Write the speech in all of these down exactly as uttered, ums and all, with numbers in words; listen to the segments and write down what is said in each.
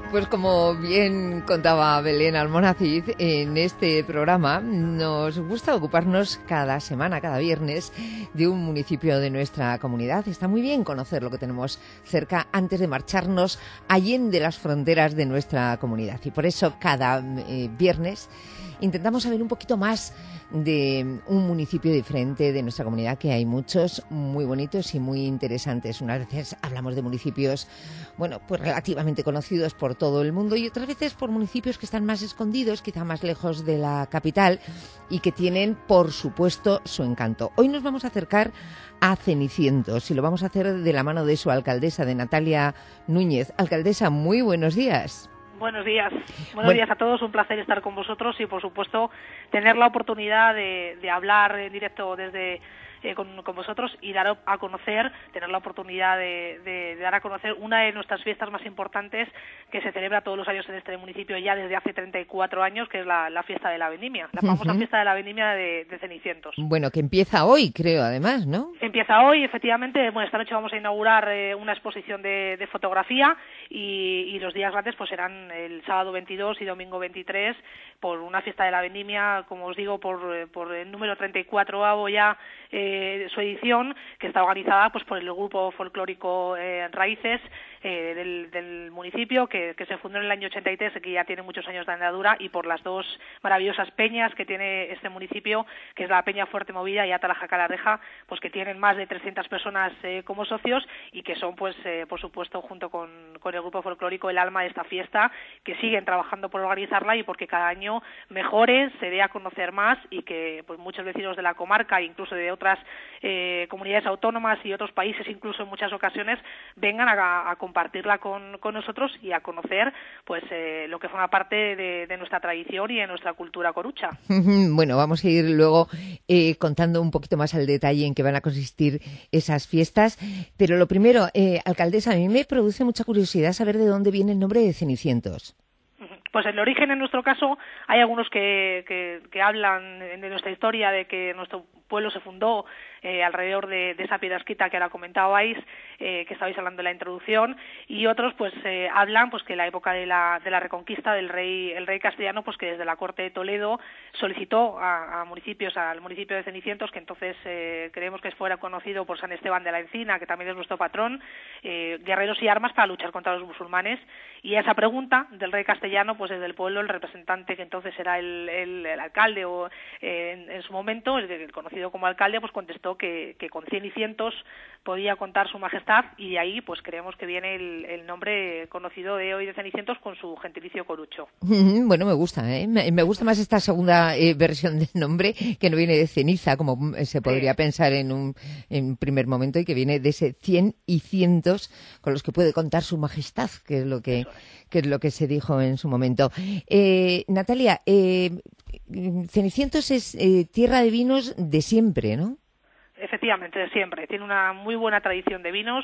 Pues como bien contaba Belén Almonacid, en este programa nos gusta ocuparnos cada semana, cada viernes, de un municipio de nuestra comunidad. Está muy bien conocer lo que tenemos cerca antes de marcharnos allende las fronteras de nuestra comunidad. Y por eso cada eh, viernes intentamos saber un poquito más de un municipio diferente de nuestra comunidad, que hay muchos muy bonitos y muy interesantes. Unas veces hablamos de municipios, bueno, pues relativamente conocidos por todo el mundo, y otras veces por municipios que están más escondidos, quizá más lejos de la capital, y que tienen, por supuesto, su encanto. Hoy nos vamos a acercar a Cenicientos y lo vamos a hacer de la mano de su alcaldesa, de Natalia Núñez. Alcaldesa, muy buenos días. Buenos días. Buenos bueno, días a todos. Un placer estar con vosotros y, por supuesto, tener la oportunidad de, de hablar en directo desde eh, con, con vosotros y dar a conocer, tener la oportunidad de, de, de dar a conocer una de nuestras fiestas más importantes que se celebra todos los años en este municipio ya desde hace treinta y cuatro años, que es la, la fiesta de la vendimia, la famosa uh-huh. fiesta de la vendimia de, de Cenicientos. Bueno, que empieza hoy, creo, además, ¿no? Empieza hoy, efectivamente. Bueno, esta noche vamos a inaugurar eh, una exposición de, de fotografía y, y los días grandes pues serán el sábado veintidós y domingo veintitrés por una fiesta de la vendimia, como os digo, por, por el número treinta y cuatro ya eh, su edición, que está organizada pues por el grupo folclórico eh, Raíces eh, del, del municipio, que, que se fundó en el año ochenta y tres, que ya tiene muchos años de andadura, y por las dos maravillosas peñas que tiene este municipio, que es la Peña Fuerte Movida y Atalaja Calareja, pues que tienen más de trescientas personas eh, como socios y que son, pues, eh, por supuesto, junto con, con el grupo folclórico, el alma de esta fiesta, que siguen trabajando por organizarla y porque cada año mejore, se dé a conocer más y que pues muchos vecinos de la comarca, incluso de otras eh, comunidades autónomas y otros países, incluso en muchas ocasiones, vengan a, a compartirla con, con nosotros y a conocer pues eh, lo que forma parte de, de nuestra tradición y de nuestra cultura corucha. Bueno, vamos a ir luego eh, contando un poquito más al detalle en qué van a consistir esas fiestas, pero lo primero, eh, alcaldesa, a mí me produce mucha curiosidad saber de dónde viene el nombre de Cenicientos. Pues el origen, en nuestro caso, hay algunos que, que, que hablan de nuestra historia, de que nuestro pueblo se fundó eh, alrededor de, de esa piedrasquita que ahora comentabais, eh, que estabais hablando en la introducción, y otros pues eh, hablan pues que la época de la, de la Reconquista del rey el rey castellano, pues que desde la corte de Toledo solicitó a, a municipios, al municipio de Cenicientos, que entonces eh, creemos que fuera conocido por San Esteban de la Encina, que también es nuestro patrón, eh, guerreros y armas para luchar contra los musulmanes, y a esa pregunta del rey castellano, pues desde el pueblo el representante, que entonces era el, el, el alcalde o eh, en, en su momento, el, el conocido como alcalde, pues contestó que, que con cien y cientos podía contar su majestad, y de ahí pues creemos que viene el, el nombre conocido de hoy de Cenicientos con su gentilicio corucho. Bueno, me gusta, ¿eh? Me, me gusta más esta segunda eh, versión del nombre, que no viene de ceniza, como se podría sí. pensar en un en primer momento, y que viene de ese cien y cientos con los que puede contar su majestad, que es lo que, es. que, es lo que se dijo en su momento. Eh, Natalia, eh, Cenicientos es eh, tierra de vinos de siempre, ¿no? Efectivamente, de siempre. Tiene una muy buena tradición de vinos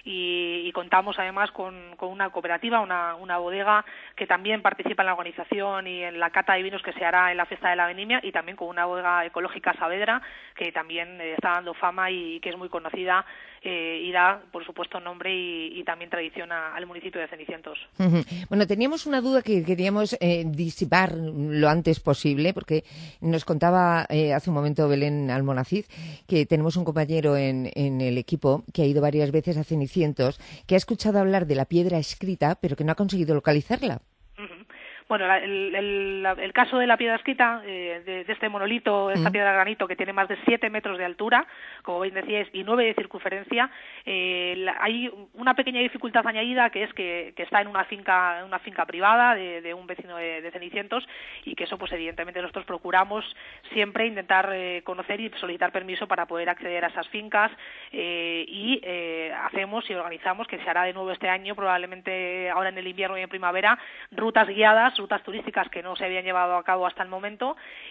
y, y contamos además con, con una cooperativa, una, una bodega que también participa en la organización y en la cata de vinos que se hará en la fiesta de la vendimia, y también con una bodega ecológica Saavedra, que también eh, está dando fama y que es muy conocida eh, y da, por supuesto, nombre y, y también tradición a, al municipio de Cenicientos. Uh-huh. Bueno, teníamos una duda que queríamos eh, disipar lo antes posible, porque nos contaba eh, hace un momento Belén Almonacid que tenemos un compañero en, en el equipo que ha ido varias veces a Cenicientos, que ha escuchado hablar de la piedra escrita, pero que no ha conseguido localizarla. Uh-huh. Bueno, el, el, el caso de la piedra escrita, eh, de, de este monolito, esta mm. piedra de granito que tiene más de siete metros de altura, como bien decíais, y nueve de circunferencia, eh, la, hay una pequeña dificultad añadida, que es que, que está en una finca, una finca privada de, de un vecino de, de Cenicientos, y que eso, pues evidentemente nosotros procuramos siempre intentar eh, conocer y solicitar permiso para poder acceder a esas fincas, eh, y eh, hacemos y organizamos, que se hará de nuevo este año, probablemente ahora en el invierno y en primavera, rutas guiadas nuevas rutas turísticas que no se habían llevado a cabo hasta el momento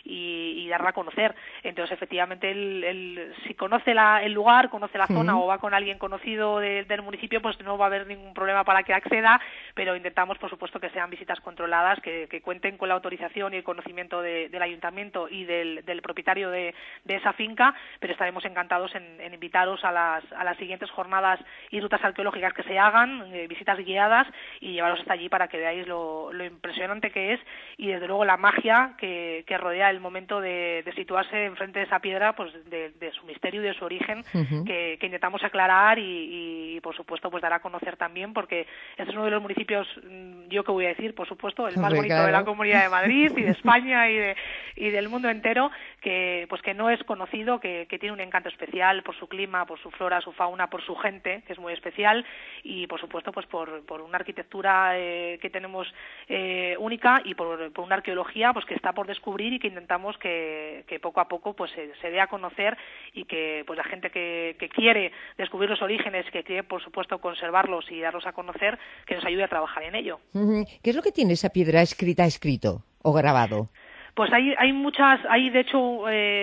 y, y darla a conocer. Entonces, efectivamente, el, el, si conoce la, el lugar, conoce la zona uh-huh. o va con alguien conocido de, del municipio, pues no va a haber ningún problema para que acceda, pero intentamos, por supuesto, que sean visitas controladas, que, que cuenten con la autorización y el conocimiento de, del ayuntamiento y del, del propietario de, de esa finca, pero estaremos encantados en, en invitaros a las, a las siguientes jornadas y rutas arqueológicas que se hagan, eh, visitas guiadas, y llevaros hasta allí para que veáis lo, lo impresionante que es y desde luego la magia que, que rodea el momento de, de situarse enfrente de esa piedra, pues de, de su misterio y de su origen, uh-huh. que, que intentamos aclarar y, y por supuesto pues dar a conocer también, porque este es uno de los municipios, yo que voy a decir, por supuesto, el más bonito claro. de la Comunidad de Madrid y de España y, de, y del mundo entero, que pues que no es conocido, que, que tiene un encanto especial por su clima, por su flora, su fauna, por su gente, que es muy especial, y por supuesto pues por, por una arquitectura eh, que tenemos eh, única y por, por una arqueología pues que está por descubrir y que intentamos que, que poco a poco pues se, se dé a conocer y que pues la gente que, que quiere descubrir los orígenes, que quiere por supuesto conservarlos y darlos a conocer, que nos ayude a trabajar en ello. ¿Qué es lo que tiene esa piedra escrita escrito o grabado? Pues hay hay muchas, hay de hecho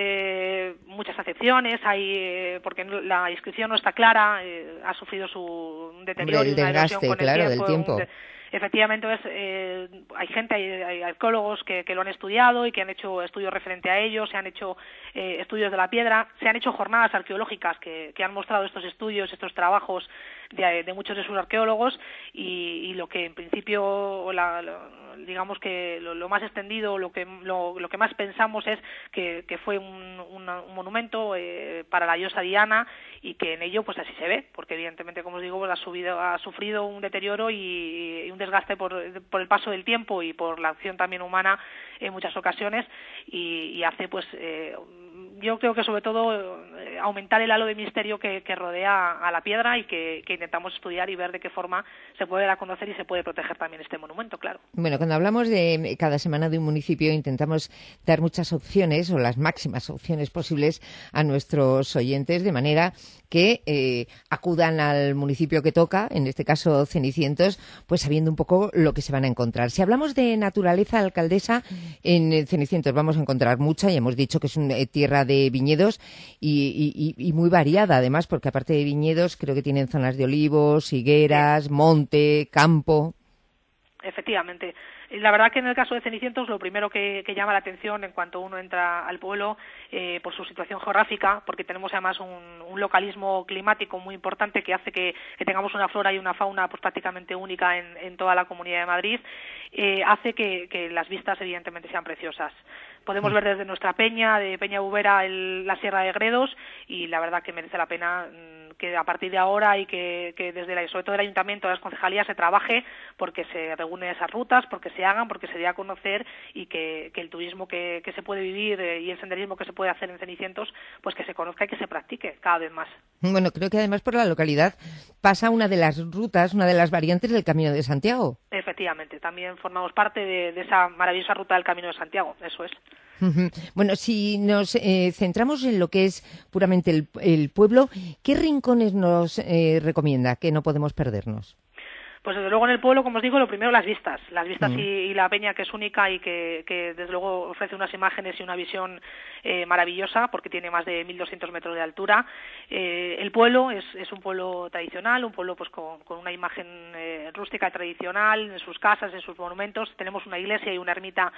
eh, muchas acepciones, hay eh, porque la inscripción no está clara, eh, ha sufrido su un deterioro, Hombre, el y una desgaste, erosión con claro, el tiempo, del tiempo. Un, efectivamente, es, eh, hay gente, hay, hay arqueólogos que, que lo han estudiado y que han hecho estudios referente a ello, se han hecho eh, estudios de la piedra, se han hecho jornadas arqueológicas que, que han mostrado estos estudios, estos trabajos de, de muchos de sus arqueólogos y, y lo que en principio, la, la, digamos que lo, lo más extendido, lo que lo, lo que más pensamos es que, que fue un, una, un monumento eh, para la diosa Diana y que en ello pues así se ve, porque evidentemente, como os digo, pues, ha, subido, ha sufrido un deterioro y, y un desgaste por, por el paso del tiempo y por la acción también humana en muchas ocasiones y, y hace pues eh, yo creo que sobre todo eh, aumentar el halo de misterio que, que rodea a la piedra y que, que intentamos estudiar y ver de qué forma se puede dar a conocer y se puede proteger también este monumento, claro. Bueno, cuando hablamos de cada semana de un municipio intentamos dar muchas opciones o las máximas opciones posibles a nuestros oyentes de manera que eh, acudan al municipio que toca, en este caso Cenicientos, pues sabiendo un poco lo que se van a encontrar. Si hablamos de naturaleza, alcaldesa, en Cenicientos vamos a encontrar mucha, y hemos dicho que es una eh, tierra de viñedos y, y, y muy variada además, porque aparte de viñedos creo que tienen zonas de olivos, higueras, monte, campo. Efectivamente. La verdad que en el caso de Cenicientos lo primero que, que llama la atención en cuanto uno entra al pueblo eh, por su situación geográfica, porque tenemos además un, un localismo climático muy importante que hace que, que tengamos una flora y una fauna pues prácticamente única en, en toda la Comunidad de Madrid, eh, hace que, que las vistas evidentemente sean preciosas. Podemos ver desde nuestra peña, de Peña Bubera, el, la Sierra de Gredos, y la verdad que merece la pena mmm, que a partir de ahora y que, que desde la, sobre todo el Ayuntamiento, las concejalías, se trabaje porque se regulen esas rutas, porque se hagan, porque se dé a conocer y que, que el turismo que, que se puede vivir eh, y el senderismo que se puede hacer en Cenicientos, pues que se conozca y que se practique cada vez más. Bueno, creo que además por la localidad pasa una de las rutas, una de las variantes del Camino de Santiago. Efectivamente, también formamos parte de, de esa maravillosa ruta del Camino de Santiago, eso es. Bueno, si nos eh, centramos en lo que es puramente el, el pueblo, ¿qué rincones nos eh, recomienda que no podemos perdernos? Pues desde luego en el pueblo, como os digo, lo primero las vistas, las vistas mm. y, y la peña, que es única y que, que desde luego ofrece unas imágenes y una visión eh, maravillosa, porque tiene más de mil doscientos metros de altura. Eh, el pueblo es, es un pueblo tradicional, un pueblo pues con, con una imagen eh, rústica tradicional en sus casas, en sus monumentos. Tenemos una iglesia y una ermita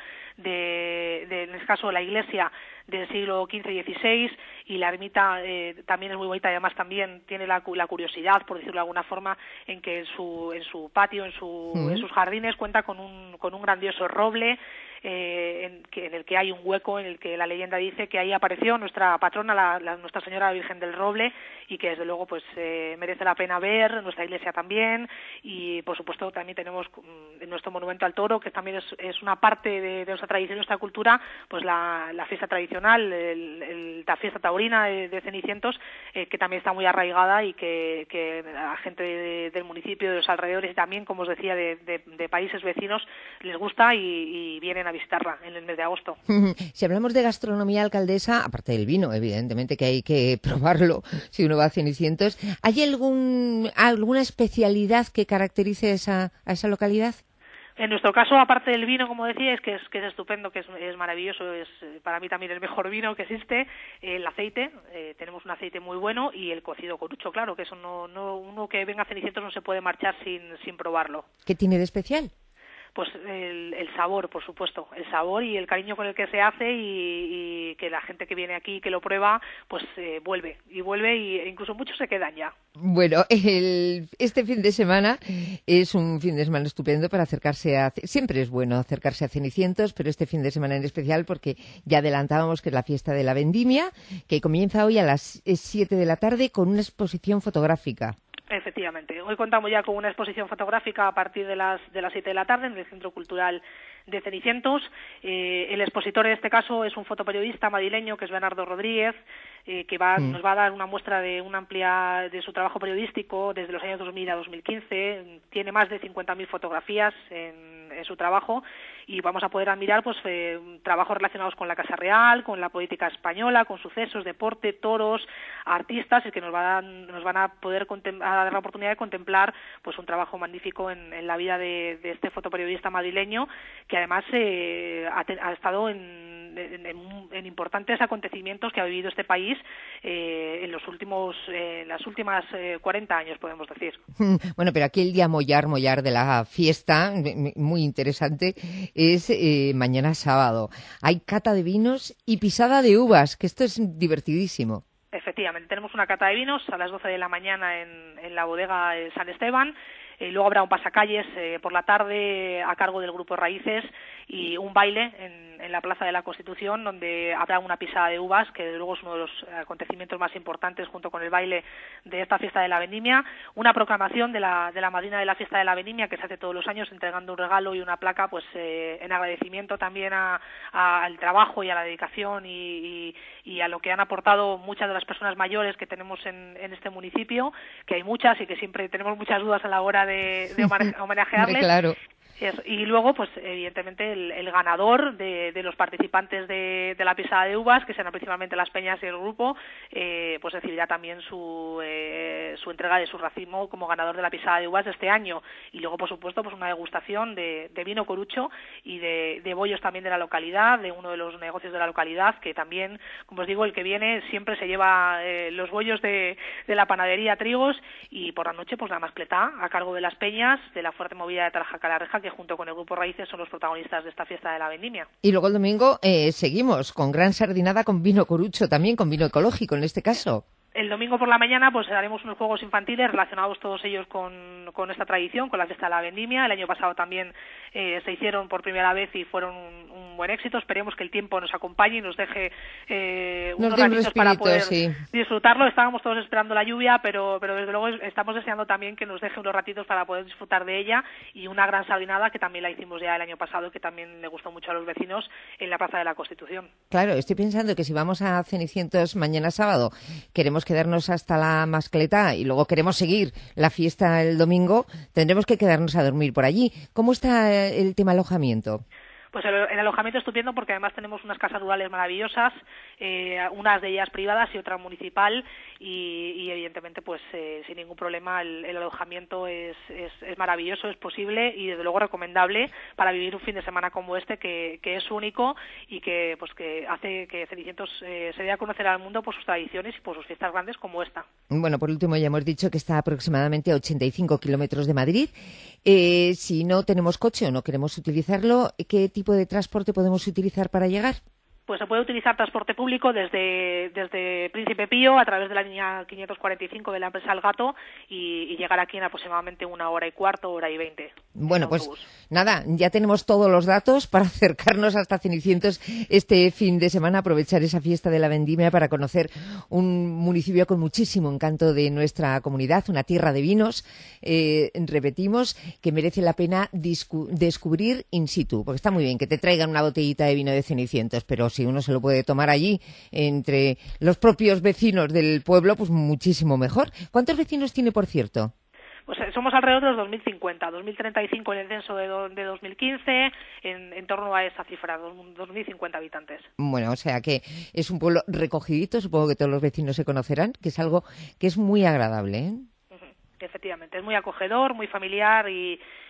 de, de en este caso la iglesia del siglo quince y dieciséis, y la ermita eh, también es muy bonita y además también tiene la, la curiosidad, por decirlo de alguna forma, en que en su, en su patio, en, su, mm. en sus jardines cuenta con un, con un grandioso roble eh, en, que, en el que hay un hueco en el que la leyenda dice que ahí apareció nuestra patrona, la, la, Nuestra Señora Virgen del Roble, y que desde luego pues eh, merece la pena ver, nuestra iglesia también, y por supuesto también tenemos en nuestro monumento al toro, que también es, es una parte de, de nuestra tradición, nuestra cultura, pues la, la fiesta tradicional, el, el, la fiesta taurina de, de Cenicientos, eh, que también está muy arraigada y que, que a gente de, del municipio, de los alrededores y también, como os decía, de, de, de países vecinos les gusta y, y vienen a visitarla en el mes de agosto. Si hablamos de gastronomía, alcaldesa, aparte del vino, evidentemente que hay que probarlo si uno va a Cenicientos, ¿hay algún alguna especialidad que caracterice esa, a esa localidad? En nuestro caso, aparte del vino, como decía, es que es, que es estupendo, que es, es maravilloso, es para mí también el mejor vino que existe, el aceite, eh, tenemos un aceite muy bueno, y el cocido corucho, claro, que eso no, no uno que venga a Cenicientos no se puede marchar sin, sin probarlo. ¿Qué tiene de especial? Pues el, el sabor, por supuesto, el sabor y el cariño con el que se hace, y, y que la gente que viene aquí, que lo prueba, pues eh, vuelve, y vuelve, y e incluso muchos se quedan ya. Bueno, el, este fin de semana es un fin de semana estupendo para acercarse a... Siempre es bueno acercarse a Cenicientos, pero este fin de semana en especial porque ya adelantábamos que es la fiesta de la vendimia, que comienza hoy a las siete de la tarde con una exposición fotográfica. Efectivamente. Hoy contamos ya con una exposición fotográfica a partir de las de las siete de la tarde en el Centro Cultural de Cenicientos. Eh, el expositor en este caso es un fotoperiodista madrileño que es Bernardo Rodríguez, eh, que va, mm. nos va a dar una muestra de una amplia de su trabajo periodístico desde los años dos mil a dos mil quince. Tiene más de cincuenta mil fotografías en, en su trabajo, y vamos a poder admirar pues eh, trabajos relacionados con la Casa Real, con la política española, con sucesos, deporte, toros, artistas, y que nos van a, nos van a poder a dar la oportunidad de contemplar pues un trabajo magnífico en, en la vida de, de este fotoperiodista madrileño, que además eh, ha, ha estado en, en, en, en importantes acontecimientos que ha vivido este país eh, en los últimos eh, en las últimas eh, cuarenta años, podemos decir. Bueno, pero aquí el día mollar, mollar de la fiesta, muy interesante, es eh, mañana sábado. Hay cata de vinos y pisada de uvas, que esto es divertidísimo. Efectivamente, tenemos una cata de vinos a las doce de la mañana en, en la bodega de San Esteban. Eh, luego habrá un pasacalles eh, por la tarde a cargo del Grupo Raíces, y un baile en, en la Plaza de la Constitución, donde habrá una pisada de uvas, que desde luego es uno de los acontecimientos más importantes junto con el baile de esta fiesta de la vendimia. Una proclamación de la, de la madrina de la fiesta de la vendimia, que se hace todos los años, entregando un regalo y una placa pues eh, en agradecimiento también a, a, al trabajo y a la dedicación y, y, y a lo que han aportado muchas de las personas mayores que tenemos en, en este municipio, que hay muchas y que siempre tenemos muchas dudas a la hora de, de homenajearles. Claro. Eso. Y luego, pues evidentemente, el, el ganador de, de los participantes de, de la pisada de uvas, que serán principalmente las peñas y el grupo, eh, pues recibirá también su, eh, su entrega de su racimo como ganador de la pisada de uvas de este año. Y luego, por supuesto, pues una degustación de, de vino corucho y de, de bollos también de la localidad, de uno de los negocios de la localidad, que también, como os digo, el que viene siempre se lleva eh, los bollos de, de la panadería Trigos, y por la noche, pues la mascletá a cargo de las peñas de la Fuerte Movida de Tarjaca la Reja, que junto con el Grupo Raíces son los protagonistas de esta fiesta de la vendimia. Y luego el domingo eh, seguimos con gran sardinada con vino corucho, también con vino ecológico en este caso. El domingo por la mañana pues haremos unos juegos infantiles relacionados todos ellos con, con esta tradición, con la fiesta de la vendimia. El año pasado también eh, se hicieron por primera vez y fueron un, un buen éxito. Esperemos que el tiempo nos acompañe y nos deje eh, unos nos ratitos respirito, para poder sí. disfrutarlo. Estábamos todos esperando la lluvia, pero, pero desde luego estamos deseando también que nos deje unos ratitos para poder disfrutar de ella, y una gran sardinada que también la hicimos ya el año pasado y que también le gustó mucho a los vecinos en la Plaza de la Constitución. Claro, estoy pensando que si vamos a Cenicientos mañana sábado, queremos quedarnos hasta la la mascletá y luego queremos seguir la fiesta el domingo, tendremos que quedarnos a dormir por allí. ¿Cómo está el tema alojamiento? Pues el, el alojamiento estupendo, porque además tenemos unas casas rurales maravillosas, eh, unas de ellas privadas y otra municipal, y, y evidentemente pues eh, sin ningún problema el, el alojamiento es, es, es maravilloso, es posible y desde luego recomendable para vivir un fin de semana como este, que, que es único y que pues que hace que Cenicientos eh, se dé a conocer al mundo por sus tradiciones y por sus fiestas grandes como esta. Bueno, por último ya hemos dicho que está aproximadamente a ochenta y cinco kilómetros de Madrid. Eh, si no tenemos coche o no queremos utilizarlo, ¿qué tipo de transporte podemos utilizar para llegar? Pues se puede utilizar transporte público desde, desde Príncipe Pío a través de la línea quinientos cuarenta y cinco de la empresa El Gato y, y llegar aquí en aproximadamente una hora y cuarto, hora y veinte. Bueno, pues nada, ya tenemos todos los datos para acercarnos hasta Cenicientos este fin de semana, aprovechar esa fiesta de la vendimia para conocer un municipio con muchísimo encanto de nuestra comunidad, una tierra de vinos, eh, repetimos, que merece la pena descubrir in situ, porque está muy bien que te traigan una botellita de vino de Cenicientos, pero si uno se lo puede tomar allí entre los propios vecinos del pueblo, pues muchísimo mejor. ¿Cuántos vecinos tiene, por cierto? Pues somos alrededor de los dos mil cincuenta, dos mil treinta y cinco en el censo de, do, de dos mil quince, en, en torno a esa cifra, dos mil cincuenta habitantes. Bueno, o sea que es un pueblo recogidito, supongo que todos los vecinos se conocerán, que es algo que es muy agradable, ¿eh? Uh-huh. Efectivamente, es muy acogedor, muy familiar y,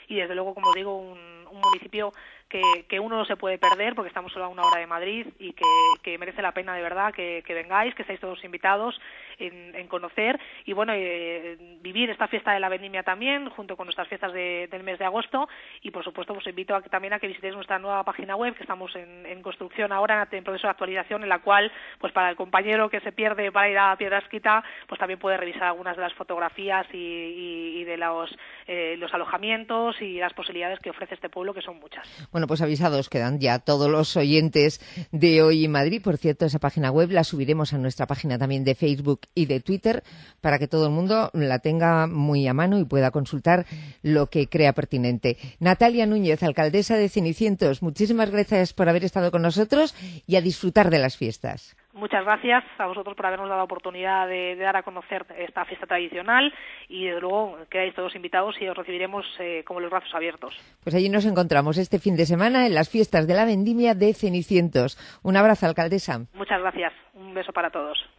y desde luego, como os digo, un, un municipio que, que uno no se puede perder porque estamos solo a una hora de Madrid y que, que merece la pena de verdad que, que vengáis, que estáis todos invitados en, en conocer y bueno, eh, vivir esta fiesta de la vendimia también junto con nuestras fiestas de, del mes de agosto y por supuesto os invito a que, también a que visitéis nuestra nueva página web que estamos en, en construcción ahora, en proceso de actualización, en la cual pues para el compañero que se pierde para ir a Piedrasquita pues también puede revisar algunas de las fotografías y, y, y de los, eh, los alojamientos y las posibilidades que ofrece este pueblo, que son muchas. Bueno, pues avisados quedan ya todos los oyentes de Hoy en Madrid. Por cierto, esa página web la subiremos a nuestra página también de Facebook y de Twitter para que todo el mundo la tenga muy a mano y pueda consultar lo que crea pertinente. Natalia Núñez, alcaldesa de Cenicientos, muchísimas gracias por haber estado con nosotros y a disfrutar de las fiestas. Muchas gracias a vosotros por habernos dado la oportunidad de, de dar a conocer esta fiesta tradicional y desde luego quedáis todos invitados y os recibiremos eh, con los brazos abiertos. Pues allí nos encontramos este fin de semana en las fiestas de la vendimia de Cenicientos. Un abrazo, alcaldesa. Muchas gracias. Un beso para todos.